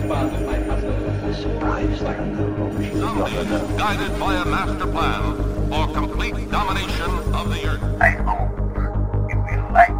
Zombies guided by a master plan for complete domination of the Earth. I hope you will like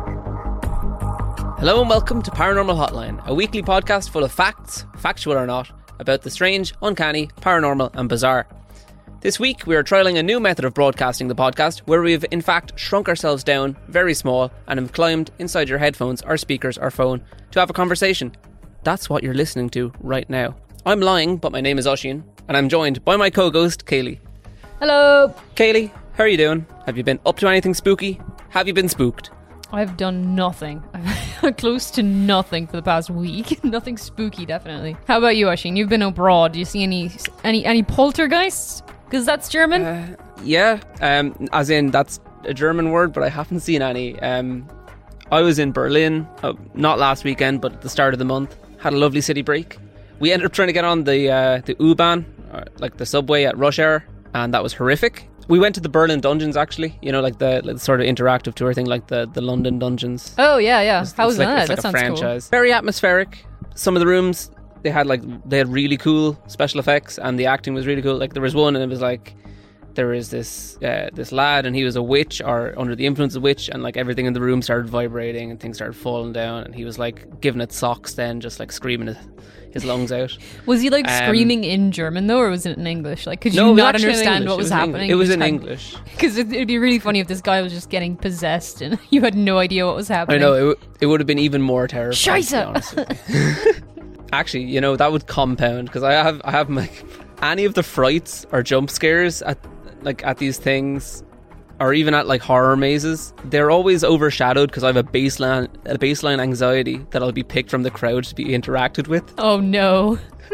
it. Hello and welcome to Paranormal Hotline, a weekly podcast full of facts, factual or not, about the strange, uncanny, paranormal and bizarre. This week we are trialling a new method of broadcasting the podcast where we've in fact shrunk ourselves down very small and have climbed inside your headphones or speakers or phone to have a conversation. That's what you're listening to right now. I'm lying, but my name is Oisín and I'm joined by my co-ghost Kaylee. Hello. Kaylee, how are you doing? Have you been up to anything spooky? Have you been spooked? I've done nothing. I'm close to nothing for the past week. Nothing spooky, definitely. How about you, Oisín? You've been abroad. Do you see any poltergeists? Because that's German? Yeah, as in that's a German word, but I haven't seen any. I was in Berlin, not last weekend, but at the start of the month. Had a lovely city break. We ended up trying to get on the U-Bahn, like the subway at rush hour, and that was horrific. We went to the Berlin dungeons, actually. You know, like the sort of interactive tour thing, like the London dungeons. Oh, yeah. How was that? It's like That sounds a franchise. cool. Very atmospheric. Some of the rooms, they had really cool special effects, and the acting was really cool. Like there was one, and it was like there was this lad, and he was a witch or under the influence of a witch, and like everything in the room started vibrating and things started falling down, and he was like giving it socks, then just like screaming his lungs out. Was he like screaming in German though, or was it in English? Like, could you No, it was not actually in understand English. what was happening? It was in English. Because it'd be really funny if this guy was just getting possessed and you had no idea what was happening. I know, it would have been even more terrifying. To be Scheisse! honest with you. Actually, you know, that would compound, because I have like any of the frights or jump scares at these things, or even at like horror mazes, they're always overshadowed because I have a baseline anxiety that I'll be picked from the crowd to be interacted with. Oh no.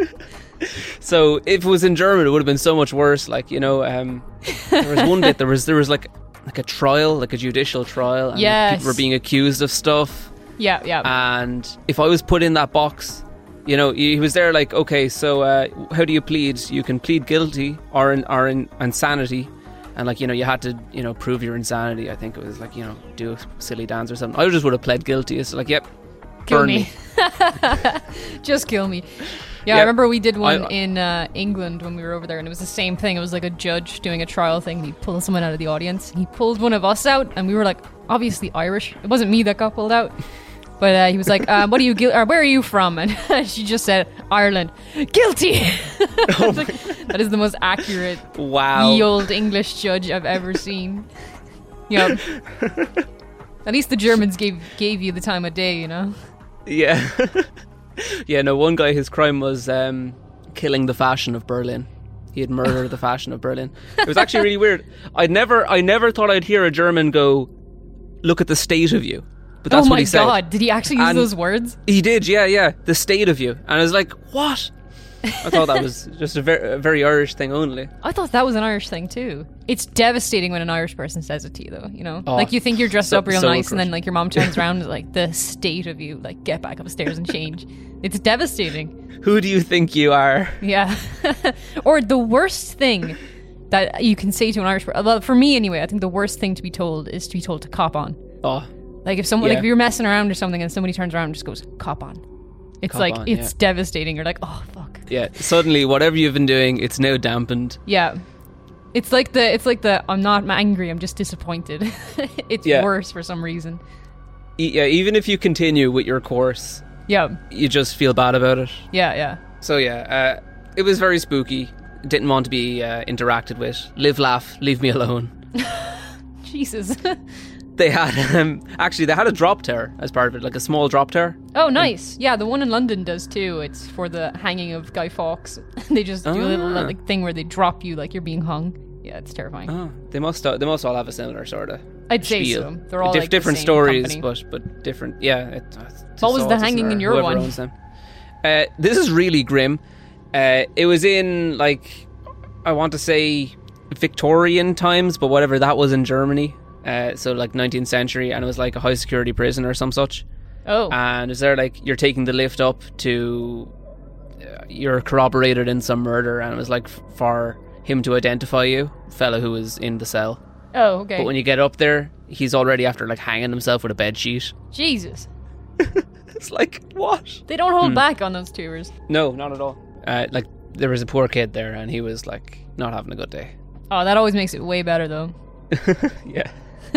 So if it was in German, it would have been so much worse. Like, you know, there was one bit, there was like a trial, like a judicial trial, and Yes. people were being accused of stuff. Yeah. And if I was put in that box, you know, he was there like, okay, so how do you plead? You can plead guilty or insanity. And like, you know, you had to, you know, prove your insanity. I think it was like, you know, do a silly dance or something. I just would have pled guilty. It's like, yep, Kill burn me. Just kill me. Yeah, Yep. I remember we did one in England when we were over there, and it was the same thing. It was like a judge doing a trial thing. He pulled someone out of the audience. He pulled one of us out, and we were like, obviously Irish. It wasn't me that got pulled out. But he was like, "What are you? Where are you from?" And she just said, "Ireland." Guilty. That is the most accurate, Wow. ye old English judge I've ever seen. Yep. At least the Germans gave you the time of day, you know. Yeah. Yeah, no, one guy, his crime was killing the fashion of Berlin. He had murdered the fashion of Berlin. It was actually really weird. I never thought I'd hear a German go, "Look at the state of you." But that's Oh what my he said. god, did he actually use And those words? He did, yeah. The state of you. And I was like, what? I thought that was just a very Irish thing only. I thought that was an Irish thing too. It's devastating when an Irish person says it to you though, you know? Oh, like you think you're dressed up real so nice and then good. like your mom turns around and is like, the state of you, like get back upstairs and change. It's devastating. Who do you think you are? Yeah. Or the worst thing that you can say to an Irish person, well, for me anyway, I think the worst thing to be told is to be told to cop on. Oh, Like if someone, Yeah. like if you're messing around or something and somebody turns around and just goes, cop on. It's Cop like, on, it's yeah. devastating. You're like, oh fuck. yeah. Suddenly, whatever you've been doing, it's now dampened. Yeah. It's like the I'm not angry, I'm just disappointed. It's Yeah. worse for some reason. Yeah, even if you continue with your course, Yeah. you just feel bad about it. Yeah. So yeah, it was very spooky. Didn't want to be interacted with. Live, laugh, leave me alone. Jesus. They had they had a drop tower as part of it, like a small drop tower. Oh, nice. Yeah, the one in London does too. It's for the hanging of Guy Fawkes. They just do a little like thing where they drop you like you're being hung. Yeah, it's terrifying. Oh, they must all have a similar sort of. I'd say spiel. so. They're all like different the same stories, company. but different. Yeah. What was the hanging in your one? This is really grim. It was in like, I want to say Victorian times, but whatever that was in Germany. So like 19th century, and it was like a high security prison or some such. Oh. And is there like you're taking the lift up to, you're corroborated in some murder, and it was like for him to identify you, fella who was in the cell. Oh, okay. But when you get up there, he's already after like hanging himself with a bed sheet. Jesus. It's like, what? They don't hold back on those tours. No, not at all. Like, there was a poor kid there, and he was, like, not having a good day. Oh, that always makes it way better, though. Yeah.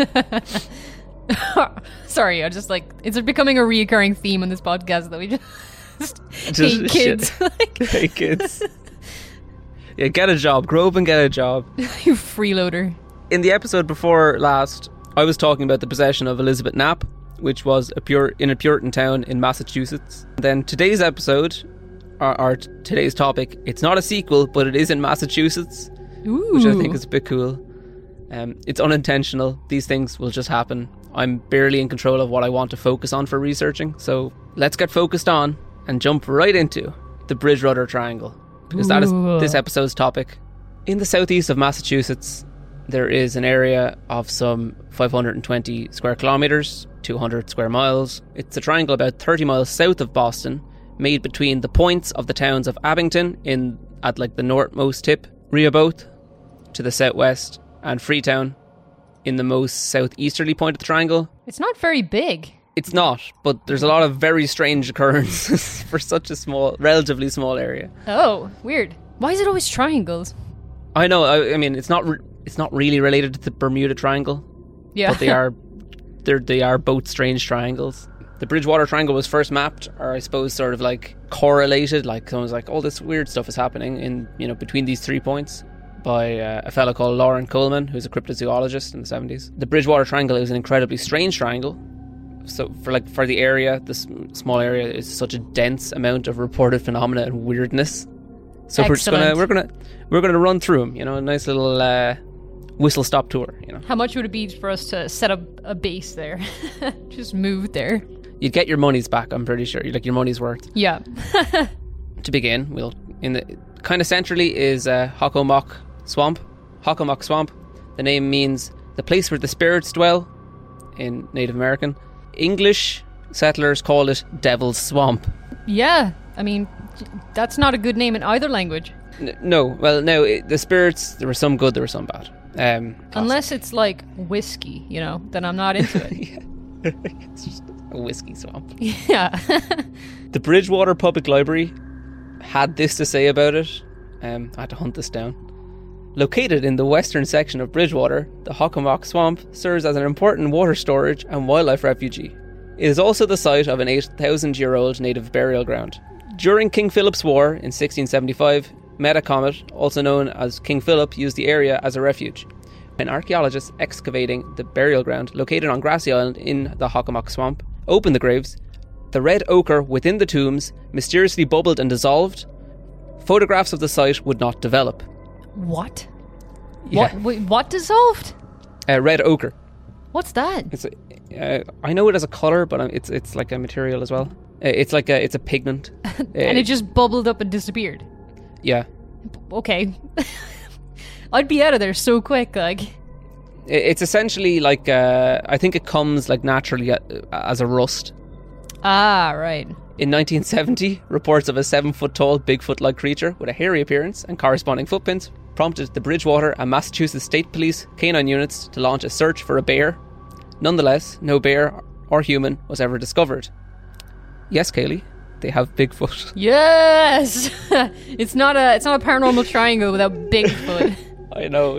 Sorry, I just, like, it's becoming a reoccurring theme on this podcast that we just hate kids. Hate kids. Yeah, get a job. Grow up and get a job. You freeloader. In the episode before last, I was talking about the possession of Elizabeth Knapp, which was in a Puritan town in Massachusetts. Then today's episode, or today's topic, it's not a sequel, but it is in Massachusetts, Ooh. which I think is a bit cool. It's unintentional. These things will just happen. I'm barely in control of what I want to focus on for researching, so let's get focused on and jump right into the Bridgewater Triangle, because that is this episode's topic. In the southeast of Massachusetts, there is an area of some 520 square kilometres, 200 square miles. It's a triangle about 30 miles south of Boston, made between the points of the towns of Abington at like the northmost tip, Rehoboth to the southwest, and Freetown in the most southeasterly point of the triangle. It's not very big. It's not, but there's a lot of very strange occurrences for such a relatively small area. Oh, weird. Why is it always triangles? I know. I mean, it's not really related to the Bermuda Triangle. Yeah, but they are both strange triangles. The Bridgewater Triangle was first mapped, or I suppose sort of like correlated. Like someone's like, "Oh, this weird stuff is happening in between these 3 points," by a fellow called Lauren Coleman, who's a cryptozoologist in the 70s. The Bridgewater Triangle is an incredibly strange triangle. So for the area, this small area, is such a dense amount of reported phenomena and weirdness. So Excellent. we're gonna run through them. A nice little whistle stop tour. How much would it be for us to set up a base there? Just move there. You'd get your money's back. I'm pretty sure. You'd like your money's worth. Yeah. To begin, we'll in the kind of centrally is Hockomock Swamp. Hockomock Swamp. The name means the place where the spirits dwell in Native American. English settlers call it Devil's Swamp. Yeah, I mean, that's not a good name in either language. No, well, no, the spirits, there were some good, there were some bad. Unless it's like whiskey, then I'm not into it. Yeah. It's just a whiskey swamp. Yeah. The Bridgewater Public Library had this to say about it. I had to hunt this down. Located in the western section of Bridgewater, the Hockomock Swamp serves as an important water storage and wildlife refuge. It is also the site of an 8,000-year-old native burial ground. During King Philip's War in 1675, Metacomet, also known as King Philip, used the area as a refuge. When archaeologists excavating the burial ground located on Grassy Island in the Hockomock Swamp opened the graves, the red ochre within the tombs mysteriously bubbled and dissolved. Photographs of the site would not develop. What? Yeah. What dissolved? Red ochre. What's that? It's I know it as a colour, but it's like a material as well. It's a pigment. And it just bubbled up and disappeared. Yeah. Okay. I'd be out of there so quick, like. It's essentially like I think it comes like naturally as a rust. Ah, right. In 1970, reports of a 7-foot-tall, Bigfoot-like creature with a hairy appearance and corresponding footprints prompted the Bridgewater and Massachusetts State Police canine units to launch a search for a bear. Nonetheless, no bear or human was ever discovered. Yes, Kaylee, they have Bigfoot. Yes! It's not a paranormal triangle without Bigfoot. I know.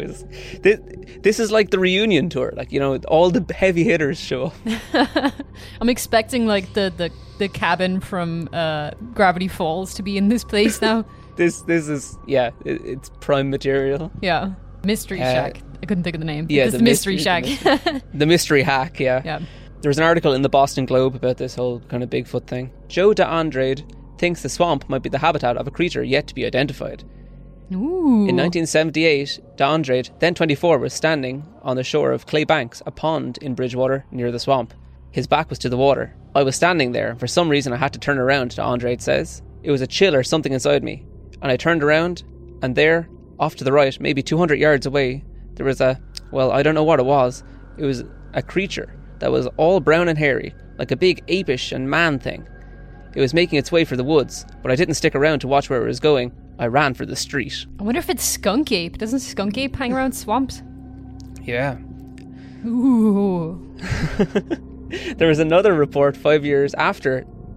This is like the reunion tour. Like, all the heavy hitters show up. I'm expecting like the cabin from Gravity Falls to be in this place now. This is, yeah, it's prime material. Yeah. Mystery Shack. I couldn't think of the name. Yeah, the Mystery Shack. The Mystery Hack, yeah. Yeah. There was an article in the Boston Globe about this whole kind of Bigfoot thing. Joe DeAndrade thinks the swamp might be the habitat of a creature yet to be identified. Ooh. In 1978, DeAndrade, then 24, was standing on the shore of Clay Banks, a pond in Bridgewater near the swamp. His back was to the water. I was standing there, and for some reason I had to turn around, DeAndrade says. It was a chill or something inside me. And I turned around, and there, off to the right, maybe 200 yards away, there was I don't know what it was. It was a creature that was all brown and hairy, like a big apish and man thing. It was making its way for the woods, but I didn't stick around to watch where it was going. I ran for the street. I wonder if it's skunk ape. Doesn't skunk ape hang around swamps? Yeah. Ooh. There was another report 5 years after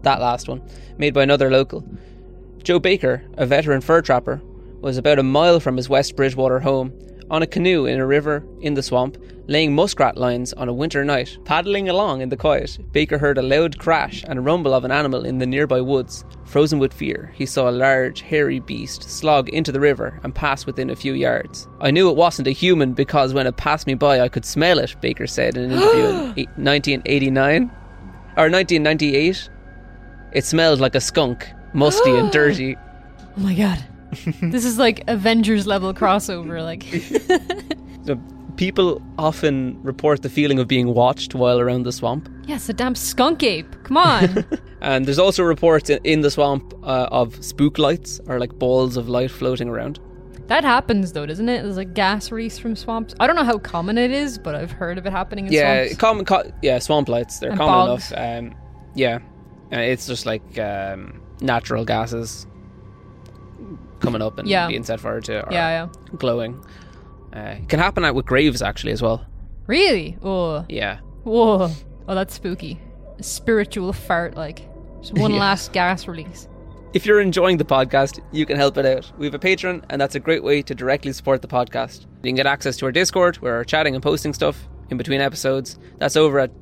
that last one, made by another local. Joe Baker, a veteran fur trapper, was about a mile from his West Bridgewater home, on a canoe in a river in the swamp, laying muskrat lines on a winter night. Paddling along in the quiet, Baker heard a loud crash and a rumble of an animal in the nearby woods. Frozen with fear, he saw a large, hairy beast slog into the river and pass within a few yards. I knew it wasn't a human because when it passed me by I could smell it, Baker said in an interview in 1989. Or 1998. It smelled like a skunk, musty and dirty. Oh my god. This is like Avengers level crossover, like. So people often report the feeling of being watched while around the swamp. Yes, a damn skunk ape. Come on. And there's also reports in the swamp of spook lights, or like balls of light floating around. That happens though, doesn't it? There's like gas release from swamps. I don't know how common it is, but I've heard of it happening in swamps. Swamp lights. They're and common bogs. enough. It's just like natural gases coming up and being set fire to, or glowing. It can happen out with graves actually as well. Really? Oh. Yeah. Whoa. Oh, that's spooky. A spiritual fart, like. Just one last gas release. If you're enjoying the podcast, you can help it out. We have a Patreon, and that's a great way to directly support the podcast. You can get access to our Discord, where we're chatting and posting stuff in between episodes. That's over at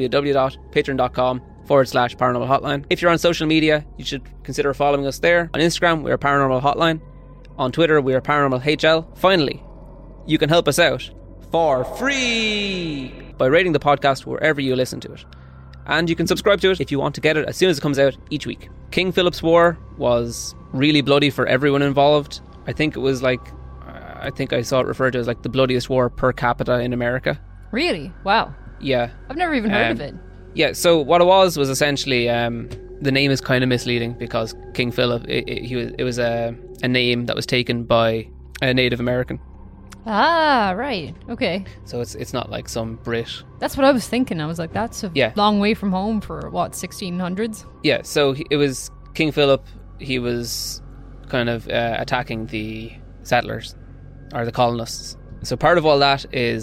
www.patreon.com/paranormal hotline. If you're on social media, you should consider following us there. On Instagram, we are Paranormal Hotline. On Twitter, we are Paranormal HL. Finally, you can help us out for free by rating the podcast wherever you listen to it. And you can subscribe to it if you want to get it as soon as it comes out each week. King Philip's War was really bloody for everyone involved. I think it was like, I think I saw it referred to as like the bloodiest war per capita in America. Really? Wow. Yeah. I've never even heard of it. Yeah, so what it was essentially, the name is kind of misleading because King Philip, it was a name that was taken by a Native American. Ah, right. Okay. So it's not like some Brit. That's what I was thinking. I was like, that's a long way from home for, what, 1600s? Yeah, so it was King Philip. He was kind of attacking the settlers, or the colonists. So part of all that is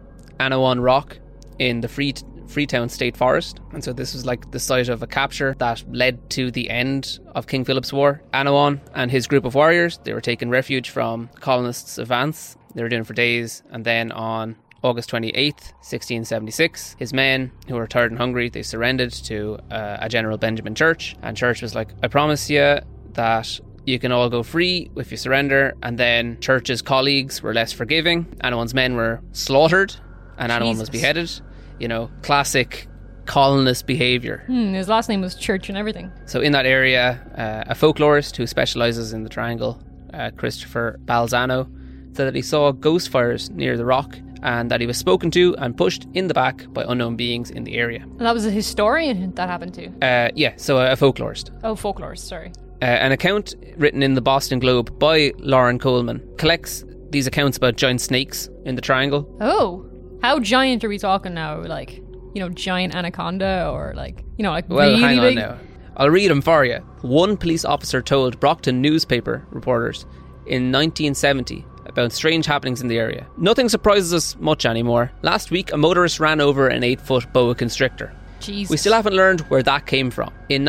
Anawan Rock in the Freetown State Forest. And so this was like the site of a capture that led to the end of King Philip's War. Anawan and his group of warriors, they were taking refuge from colonists' advance. They were doing it for days, and then on August 28th, 1676, his men, who were tired and hungry, they surrendered to a General Benjamin Church, and Church was like, I promise you that you can all go free if you surrender. And then Church's colleagues were less forgiving. Anawan's men were slaughtered, and Anawan was beheaded. You know, classic colonist behaviour. His last name was Church and everything. So in that area, a folklorist who specialises in the triangle, Christopher Balzano, said that he saw ghost fires near the rock and that he was spoken to and pushed in the back by unknown beings in the area. And that was a historian that happened to? So a folklorist. Oh, folklorist, sorry. An account written in the Boston Globe by Lauren Coleman collects these accounts about giant snakes in the triangle. Oh, how giant are we talking now? Like, you know, giant anaconda or like, you know, like well, really hang on big? now. I'll read them for you. One police officer told Brockton newspaper reporters in 1970 about strange happenings in the area. Nothing surprises us much anymore. Last week, a motorist ran over an 8-foot boa constrictor. Jesus. We still haven't learned where that came from. In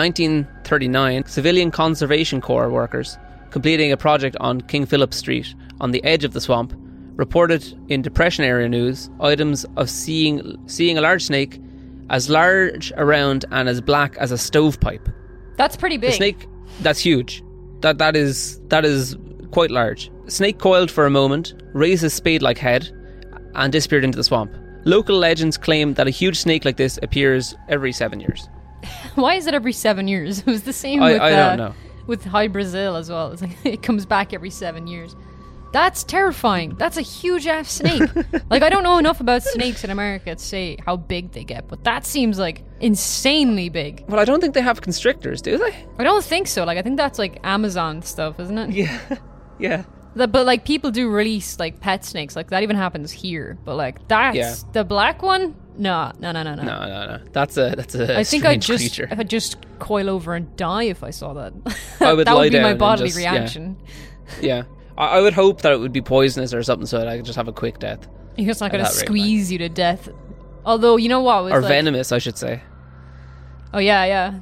1939, Civilian Conservation Corps workers completing a project on King Philip Street on the edge of the swamp reported in Depression area news items of seeing a large snake as large around and as black as a stovepipe. That's pretty big. The snake, that's huge. That is quite large. The snake coiled for a moment, raised his spade-like head, and disappeared into the swamp. Local legends claim that a huge snake like this appears every 7 years. Why is it every 7 years? It was the same I don't know. With High Brazil as well. It's like it comes back every 7 years. That's terrifying. That's a huge ass snake. Like, I don't know enough about snakes in America to say how big they get, but that seems like insanely big. Well, I don't think they have constrictors, do they? I don't think so. Like, I think that's like Amazon stuff, isn't it? Yeah. But like, people do release like pet snakes. Like, that even happens here. But like, that's the black one. No. That's a I think I'd just coil over and die if I saw that. I would that lie would be down my and bodily just, reaction. Yeah. I would hope that it would be poisonous or something so that I could just have a quick death. It's not going to squeeze you to death. Although, you know what? Or like, venomous, I should say. Oh, yeah.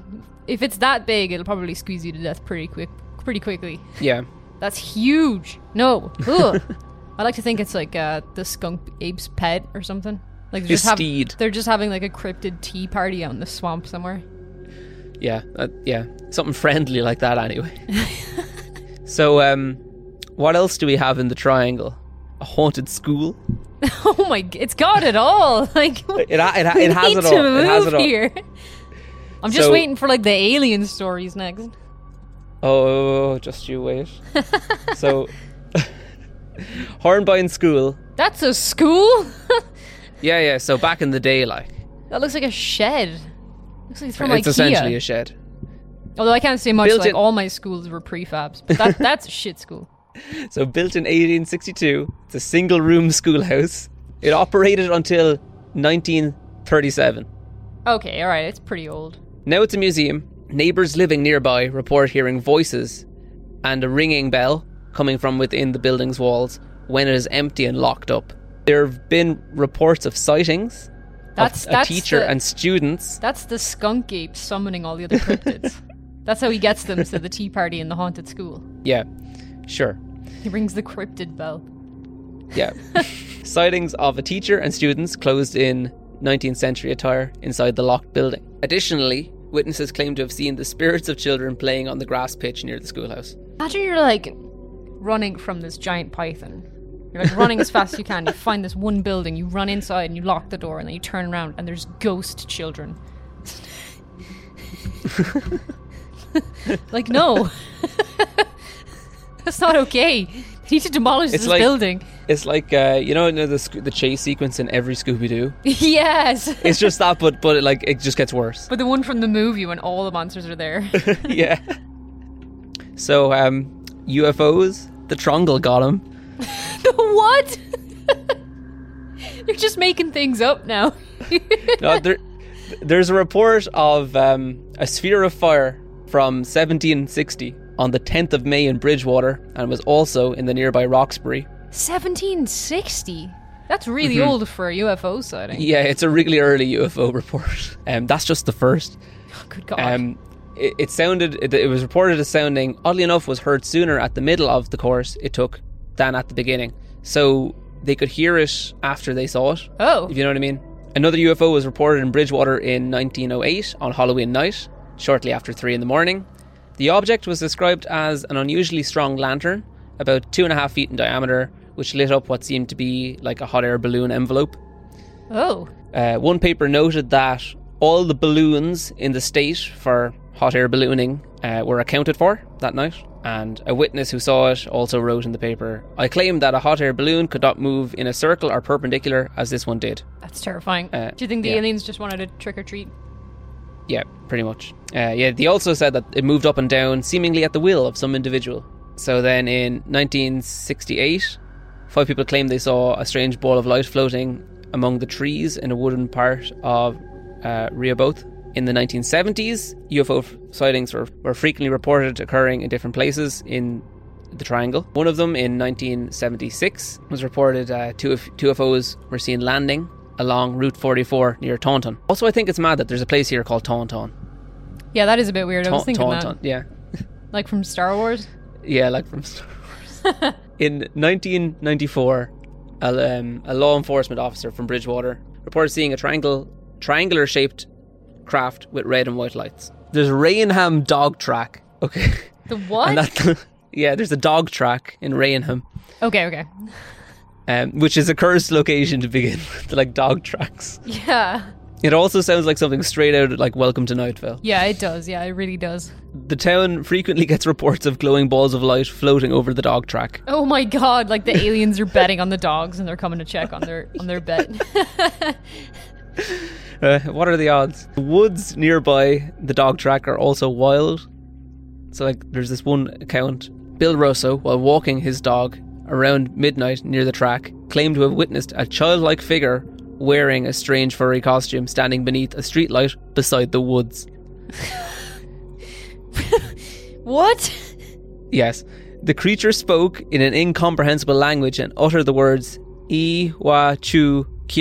if it's that big, it'll probably squeeze you to death pretty quickly. Yeah. That's huge. No. Ugh. I like to think it's like the skunk ape's pet or something. Like His steed. They're just having like a cryptid tea party out in the swamp somewhere. Yeah, something friendly like that anyway. So, what else do we have in the triangle? A haunted school. Oh my! It's got it all. Like It has we it need all. to move It has it all. here. I'm just So- waiting for like the alien stories next. Oh, just you wait. So, Hornbein School. That's a school. Yeah. So back in the day, like That looks like a shed. Looks like it's from it's IKEA. essentially a shed. Although I can't say much. Built Like in- all my schools were prefabs. But that's a shit school. So built in 1862, it's a single-room schoolhouse. It operated until 1937. Okay, all right. It's pretty old. Now it's a museum. Neighbours living nearby report hearing voices and a ringing bell coming from within the building's walls when it is empty and locked up. There have been reports of sightings That's of a teacher the, and students. That's the skunk ape summoning all the other cryptids. That's how he gets them to the tea party in the haunted school. Yeah, sure. He rings the cryptid bell. Yeah. Sightings of a teacher and students closed in 19th century attire inside the locked building. Additionally, witnesses claim to have seen the spirits of children playing on the grass pitch near the schoolhouse. Imagine you're like running from this giant python. You're like running as fast as you can. You find this one building, you run inside and you lock the door, and then you turn around and there's ghost children. Like, no. That's not okay. They need to demolish It's this like- building. It's like, the chase sequence in every Scooby-Doo. Yes. It's just that, but it just gets worse. But the one from the movie when all the monsters are there. Yeah. So, UFOs, the Trongle got him. What? You're just making things up now. No, there's a report of a sphere of fire from 1760 on the 10th of May in Bridgewater, and was also in the nearby Roxbury. 1760? That's really old for a UFO sighting. Yeah, it's a really early UFO report. That's just the first. Oh, good God. It was reported as sounding, oddly enough, was heard sooner at the middle of the course it took than at the beginning. So they could hear it after they saw it. Oh. If you know what I mean. Another UFO was reported in Bridgewater in 1908 on Halloween night, shortly after 3 a.m. The object was described as an unusually strong lantern, about 2.5 feet in diameter, which lit up what seemed to be like a hot air balloon envelope. Oh. One paper noted that all the balloons in the state for hot air ballooning were accounted for that night. And a witness who saw it also wrote in the paper, "I claim that a hot air balloon could not move in a circle or perpendicular as this one did." That's terrifying. Do you think the yeah. aliens just wanted to trick or treat? Yeah, pretty much. They also said that it moved up and down seemingly at the will of some individual. So then in 1968, 5 people claimed they saw a strange ball of light floating among the trees in a wooded part of Rehoboth. In the 1970s, UFO sightings were frequently reported occurring in different places in the Triangle. One of them in 1976 was reported two UFOs were seen landing along Route 44 near Taunton. Also, I think it's mad that there's a place here called Taunton. Yeah, that is a bit weird. I was thinking Taunton, yeah. Like from Star Wars? Yeah, like from Star Wars. In 1994, a law enforcement officer from Bridgewater reported seeing a triangular-shaped craft with red and white lights. There's Raynham dog track. Okay. The what? Yeah, there's a dog track in Raynham. Okay. Which is a cursed location to begin with, like dog tracks. Yeah. It also sounds like something straight out of like Welcome to Night Vale. Yeah, it does. Yeah, it really does. The town frequently gets reports of glowing balls of light floating over the dog track. Oh my God, like the aliens are betting on the dogs and they're coming to check on their bet. What are the odds? The woods nearby the dog track are also wild. So like there's this one account. Bill Russo, while walking his dog around midnight near the track, claimed to have witnessed a childlike figure wearing a strange furry costume standing beneath a streetlight beside the woods. What? Yes. The creature spoke in an incomprehensible language and uttered the words "I wa chu kier,"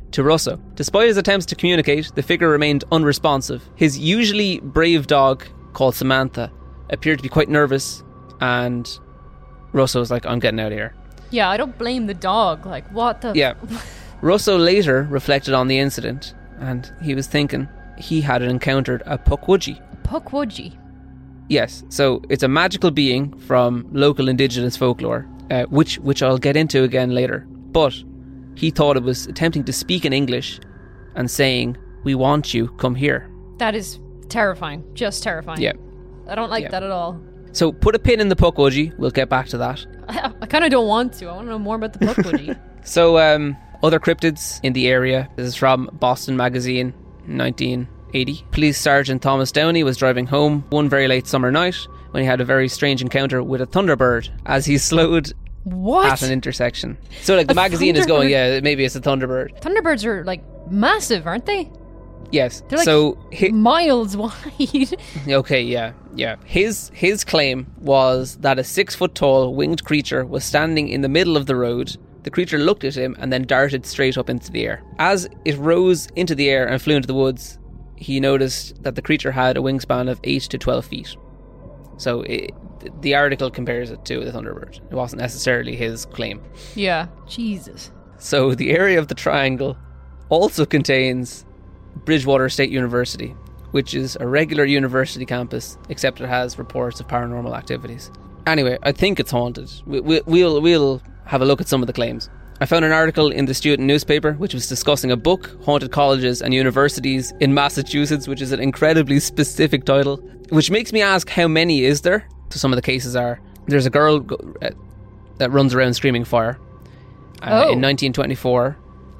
to Russo. Despite his attempts to communicate, the figure remained unresponsive. His usually brave dog, called Samantha, appeared to be quite nervous, and Russo was like, I'm getting out of here. Yeah, I don't blame the dog. Like, what the... Yeah. Russo later reflected on the incident, and he was thinking he had encountered a Pukwudgie. Pukwudgie. Yes, so it's a magical being from local indigenous folklore, which I'll get into again later. But he thought it was attempting to speak in English and saying, "We want you, come here." That is terrifying. Just terrifying. Yeah. I don't like that at all. So put a pin in the Pukwudgie. We'll get back to that. I kind of don't want to. I want to know more about the Pukwudgie. So, other cryptids in the area. This is from Boston Magazine, 1980. Police Sergeant Thomas Downey was driving home one very late summer night when he had a very strange encounter with a thunderbird as he slowed What? at an intersection. So, like, the magazine is going, yeah, maybe it's a thunderbird. Thunderbirds are, like, massive, aren't they? Yes. They're, like, so miles wide. okay, yeah. His claim was that a 6-foot-tall winged creature was standing in the middle of the road. The creature looked at him and then darted straight up into the air. As it rose into the air and flew into the woods, he noticed that the creature had a wingspan of 8 to 12 feet. So the article compares it to the Thunderbird. It wasn't necessarily his claim. Yeah. Jesus. So the area of the triangle also contains Bridgewater State University, which is a regular university campus, except it has reports of paranormal activities. Anyway, I think it's haunted. We'll have a look at some of the claims. I found an article in the student newspaper which was discussing a book, Haunted Colleges and Universities in Massachusetts, which is an incredibly specific title, which makes me ask how many is there? So some of the cases are, there's a girl that runs around screaming fire. In 1924,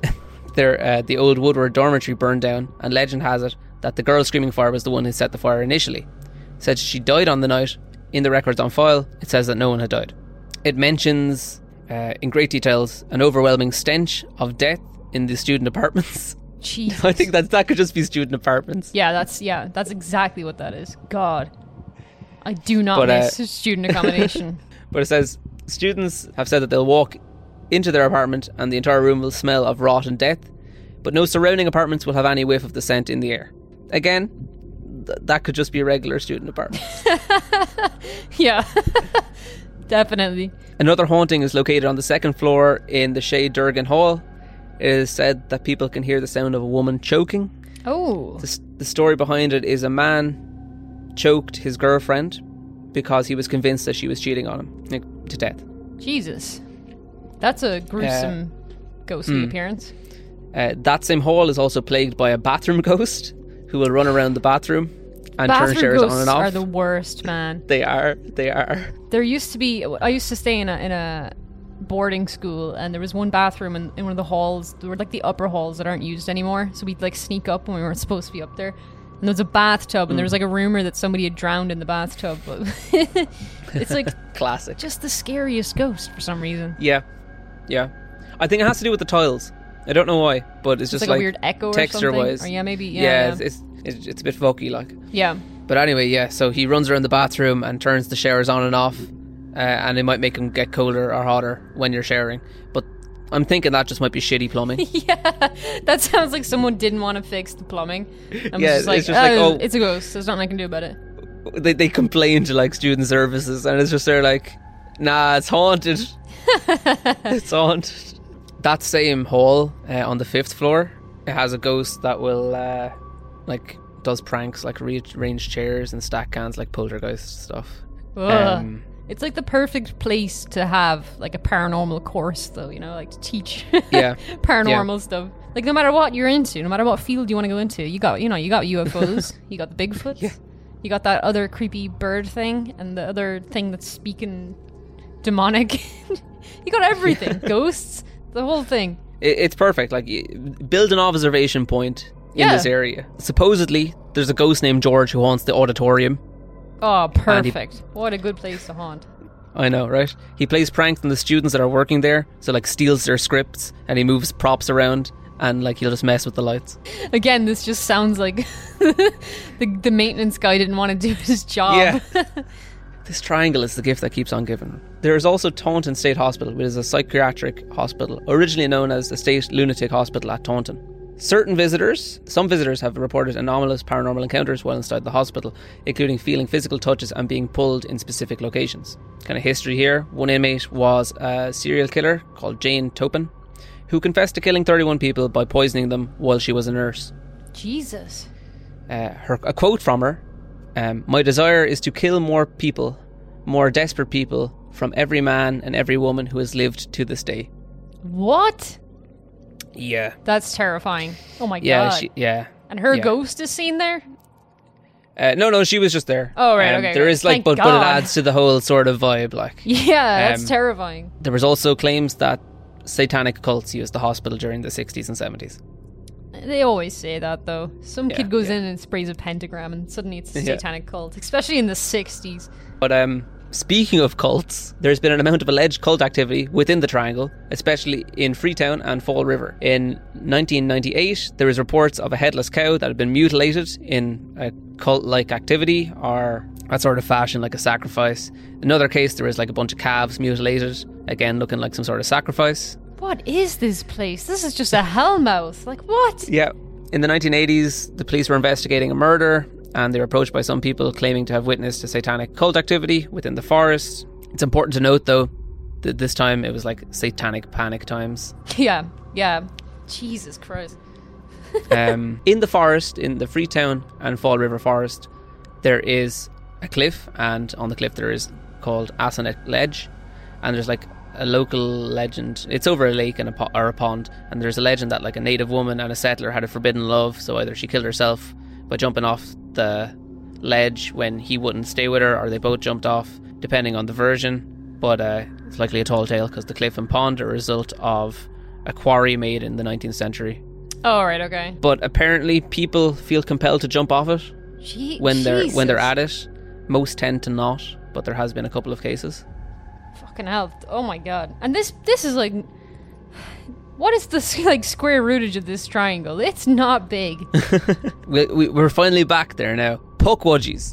the old Woodward dormitory burned down, and legend has it that the girl screaming fire was the one who set the fire initially. It said she died on the night. In the records on file, it says that no one had died. It mentions in great details an overwhelming stench of death in the student apartments. Jesus. I think that could just be student apartments. Yeah, that's exactly what that is. God. I do not miss student accommodation. But it says students have said that they'll walk into their apartment and the entire room will smell of rot and death, but no surrounding apartments will have any whiff of the scent in the air. Again, that could just be a regular student apartment. Yeah. Definitely. Another haunting is located on the second floor in the Shea Durgan Hall. It is said that people can hear the sound of a woman choking. Oh. The story behind it is a man choked his girlfriend because he was convinced that she was cheating on him to death. Jesus. That's a gruesome ghostly appearance. That same hall is also plagued by a bathroom ghost who will run around the bathroom and turn showers on and off. Are the worst, man. They are. There used to be, I used to stay in a boarding school, and there was one bathroom in one of the halls. There were like the upper halls that aren't used anymore, so we'd like sneak up when we weren't supposed to be up there. And there was a bathtub, and there was like a rumor that somebody had drowned in the bathtub. But it's like classic. Just the scariest ghost for some reason. Yeah. I think it has to do with the tiles. I don't know why, but it's just like a weird echo texture or something. wise. Or yeah, maybe. Yeah. It's a bit folky like. Yeah. But anyway, yeah. So he runs around the bathroom and turns the showers on and off, and it might make them get colder or hotter when you're showering. But I'm thinking that just might be shitty plumbing. Yeah, that sounds like someone didn't want to fix the plumbing. I'm yeah, just like, it's just like, oh, it's a ghost. There's nothing I can do about it. They complain to like student services, and it's just they're like, nah, it's haunted. It's haunted. That same hall on the 5th floor, it has a ghost that will does pranks, like rearrange chairs and stack cans, like poltergeist stuff. It's like the perfect place to have like a paranormal course, though, you know, like to teach paranormal stuff. Like no matter what you're into, no matter what field you want to go into, you got UFOs, you got the Bigfoots, you got that other creepy bird thing, and the other thing that's speaking demonic. You got everything, ghosts, the whole thing. It's perfect. Like, build an observation point in this area. Supposedly, there's a ghost named George who haunts the auditorium. Oh, perfect. What a good place to haunt. I know, right? He plays pranks on the students that are working there, so like steals their scripts, and he moves props around, and like he'll just mess with the lights. Again, this just sounds like the maintenance guy didn't want to do his job. Yeah. This triangle is the gift that keeps on giving. There is also Taunton State Hospital, which is a psychiatric hospital, originally known as the State Lunatic Hospital at Taunton. Some visitors have reported anomalous paranormal encounters while inside the hospital, including feeling physical touches and being pulled in specific locations. Kind of history here. One inmate was a serial killer called Jane Topin, who confessed to killing 31 people by poisoning them while she was a nurse. Jesus. A quote from her, "My desire is to kill more people, more desperate people, from every man and every woman who has lived to this day." What? Yeah. That's terrifying. Oh my Yeah, god. And her yeah. ghost is seen there? No, she was just there. Oh, right, okay. There right. is like, Thank but it God. adds to the whole sort of vibe, like. Yeah, that's terrifying. There was also claims that satanic cults used the hospital during the 60s and 70s. They always say that, though. Some kid goes yeah. in and sprays a pentagram and suddenly it's a Yeah. satanic cult, especially in the 60s. But speaking of cults, there's been an amount of alleged cult activity within the Triangle, especially in Freetown and Fall River. In 1998, there was reports of a headless cow that had been mutilated in a cult-like activity, or that sort of fashion, like a sacrifice. Another case, there was like a bunch of calves mutilated, again looking like some sort of sacrifice. What is this place? This is just a hellmouth. Like, what? Yeah. In the 1980s, the police were investigating a murder, and they were approached by some people claiming to have witnessed a satanic cult activity within the forest. It's important to note, though, that this time it was like satanic panic times. Yeah. Jesus Christ. In the forest, in the Freetown and Fall River Forest, there is a cliff, and on the cliff there is called Assonet Ledge, and there's like a local legend. It's over a lake and or a pond, and there's a legend that like a native woman and a settler had a forbidden love, so either she killed herself by jumping off the ledge when he wouldn't stay with her, or they both jumped off, depending on the version. But it's likely a tall tale, because the cliff and pond are a result of a quarry made in the 19th century. Oh, right, okay. But apparently people feel compelled to jump off it when they're at it. Most tend to not, but there has been a couple of cases. Fucking hell. Oh my god. And this is like... What is the like square rootage of this triangle? It's not big. We're finally back there now. Pukwudgies.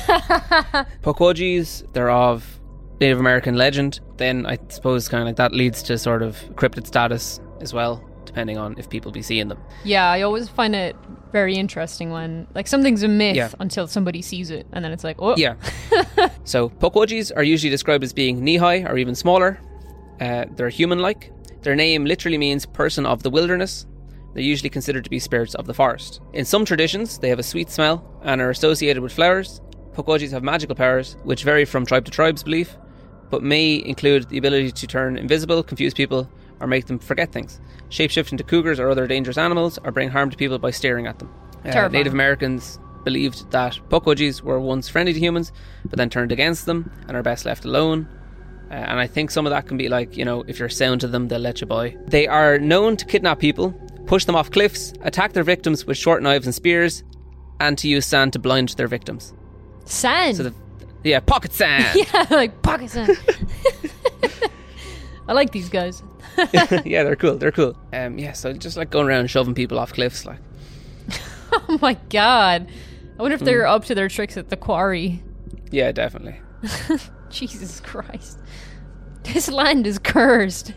Pukwudgies, they're of Native American legend. Then I suppose kind of like that leads to sort of cryptid status as well, depending on if people be seeing them. Yeah, I always find it very interesting when like something's a myth Yeah. until somebody sees it, and then it's like, oh. Yeah. So Pukwudgies are usually described as being knee-high or even smaller. They're human-like. Their name literally means person of the wilderness. They're usually considered to be spirits of the forest. In some traditions, they have a sweet smell and are associated with flowers. Pukwudgies have magical powers, which vary from tribe to tribe's belief, but may include the ability to turn invisible, confuse people, or make them forget things, shapeshift into cougars or other dangerous animals, or bring harm to people by staring at them. Terrifying. Native Americans believed that Pukwudgies were once friendly to humans, but then turned against them and are best left alone. And I think some of that can be like, you know, if you're sound to them, they'll let you by. They are known to kidnap people, push them off cliffs, attack their victims with short knives and spears, and to use sand to blind their victims. Sand? So pocket sand! Yeah, like pocket sand. I like these guys. Yeah, they're cool. So just like going around shoving people off cliffs, like. Oh my god. I wonder if they're up to their tricks at the quarry. Yeah, definitely. Jesus Christ. This land is cursed.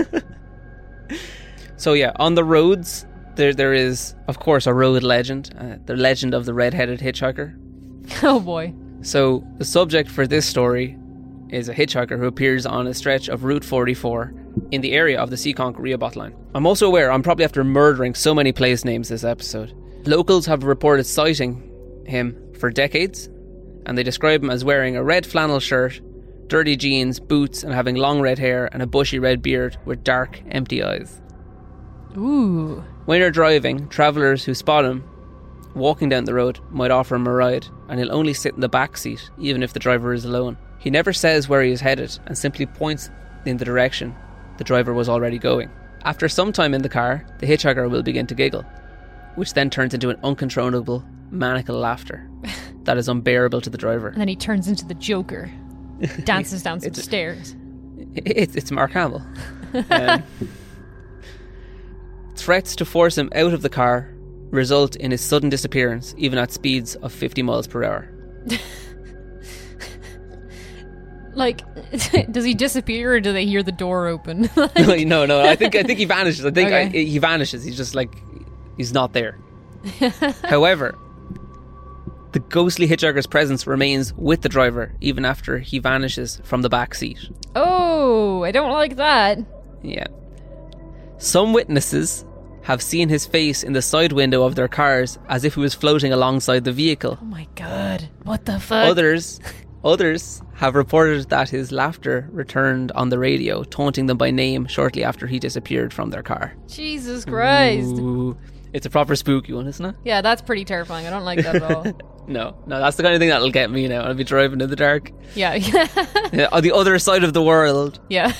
So yeah, on the roads, there is, of course, a road legend. The legend of the red-headed hitchhiker. Oh boy. So the subject for this story is a hitchhiker who appears on a stretch of Route 44 in the area of the Seekonk-Rehoboth line. I'm also aware I'm probably after murdering so many place names this episode. Locals have reported sighting him for decades, and they describe him as wearing a red flannel shirt, dirty jeans, boots, and having long red hair and a bushy red beard with dark, empty eyes. Ooh. When you're driving, travellers who spot him walking down the road might offer him a ride, and he'll only sit in the back seat, even if the driver is alone. He never says where he is headed, and simply points in the direction the driver was already going. After some time in the car, the hitchhiker will begin to giggle, which then turns into an uncontrollable, maniacal laughter that is unbearable to the driver. And then he turns into the Joker. Dances down some stairs. It's Mark Hamill. Threats to force him out of the car result in his sudden disappearance, even at speeds of 50 miles per hour. Like, does he disappear or do they hear the door open? No. I think he vanishes. I think Okay. he vanishes. He's just like, he's not there. However, the ghostly hitchhiker's presence remains with the driver even after he vanishes from the back seat. Oh, I don't like that. Yeah. Some witnesses have seen his face in the side window of their cars as if he was floating alongside the vehicle. Oh my god. What the fuck? Others have reported that his laughter returned on the radio, taunting them by name shortly after he disappeared from their car. Jesus Christ. Ooh, it's a proper spooky one, isn't it? Yeah, that's pretty terrifying. I don't like that at all. No, that's the kind of thing that'll get me now. I'll be driving in the dark. Yeah. Yeah, on the other side of the world. Yeah.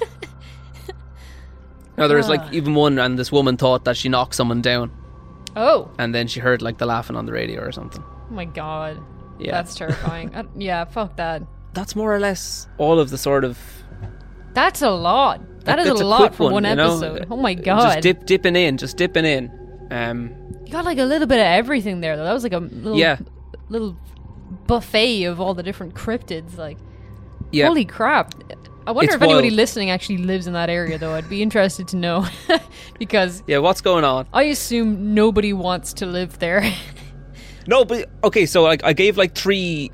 No, there was like even one, and this woman thought that she knocked someone down, Oh. and then she heard like the laughing on the radio or something. Oh my god. Yeah. That's terrifying. Yeah, fuck that. That's more or less all of the sort of... That's a lot. That is It's a a lot quick for one you know? episode. Oh my god. Just dipping in. You got like a little bit of everything there though. That was like a little buffet of all the different cryptids. Like, Yeah. holy crap. I wonder It's if anybody wild. listening actually lives in that area though. I'd be interested to know. Because Yeah, what's going on? I assume nobody wants to live there. No, but okay, so like I gave like the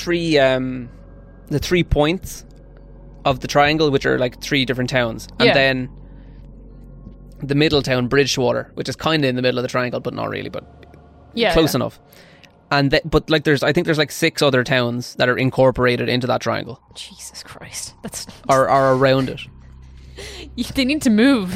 3 points of the triangle, which are like 3 different towns, and Yeah. then the middle town, Bridgewater, which is kind of in the middle of the triangle, but not really, but Yeah, close yeah. enough. And but like I think there's like 6 other towns that are incorporated into that triangle, Jesus Christ. That's or are around it. they need to move.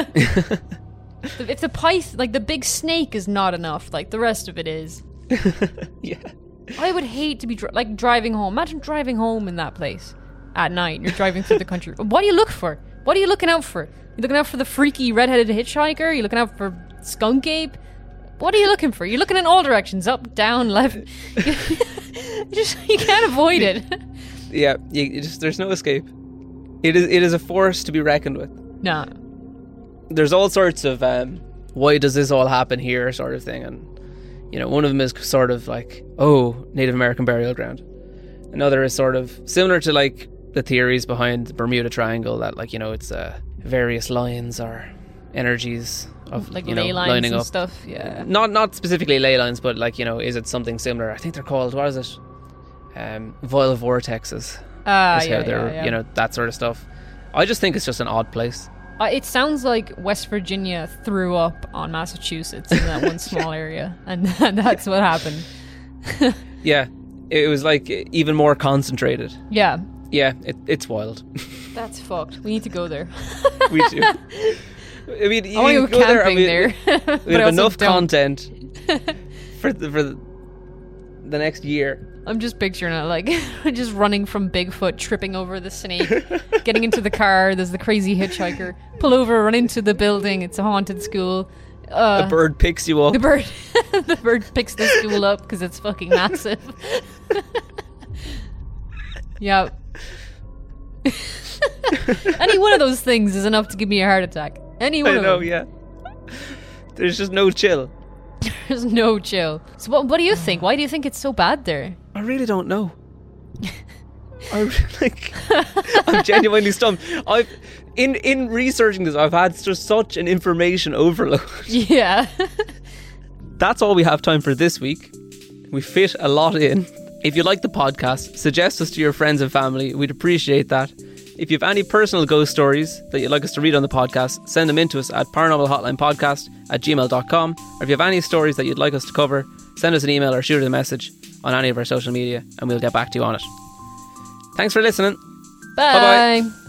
If the python, like the big snake, is not enough, like the rest of it is. Yeah. I would hate to be driving home. Imagine driving home in that place at night. You're driving through the country. What do you look for? What are you looking out for? You looking out for the freaky redheaded hitchhiker? You looking out for skunk ape? What are you looking for? You're looking in all directions, up, down, left. You can't avoid it. Yeah, there's no escape. It is a force to be reckoned with. No. There's all sorts of why does this all happen here sort of thing, and you know, one of them is sort of like, oh, Native American burial ground. Another is sort of similar to like the theories behind the Bermuda Triangle, that like, you know, it's various lines or energies of Like you know, ley lines lining and up. stuff. Yeah. Not specifically ley lines, but like, you know, is it something similar? I think they're called, what is it? Voil vortexes. Is how they're, you know, that sort of stuff. I just think it's just an odd place. It sounds like West Virginia threw up on Massachusetts in that one small area, and that's what happened. Yeah, it was like even more concentrated. Yeah, Yeah, it's wild. that's fucked. We need to go there. We do. I mean, I want to go camping there. We have enough content for the next year. I'm just picturing it, like, just running from Bigfoot, tripping over the snake, getting into the car, there's the crazy hitchhiker, pull over, run into the building, it's a haunted school. A bird picks you up. The bird picks the school up because it's fucking massive. Yeah. Any one of those things is enough to give me a heart attack. Any one I of know, them. yeah. There's just no chill. There's no chill. So what do you think? Why do you think it's so bad there? I really don't know. I'm genuinely stumped. In researching this, I've had just such an information overload. Yeah. That's all we have time for this week. We fit a lot in. If you like the podcast, suggest us to your friends and family. We'd appreciate that. If you have any personal ghost stories that you'd like us to read on the podcast, send them in to us at paranormalhotlinepodcast@gmail.com. Or if you have any stories that you'd like us to cover, send us an email or shoot us a message on any of our social media and we'll get back to you on it. Thanks for listening. Bye. Bye-bye.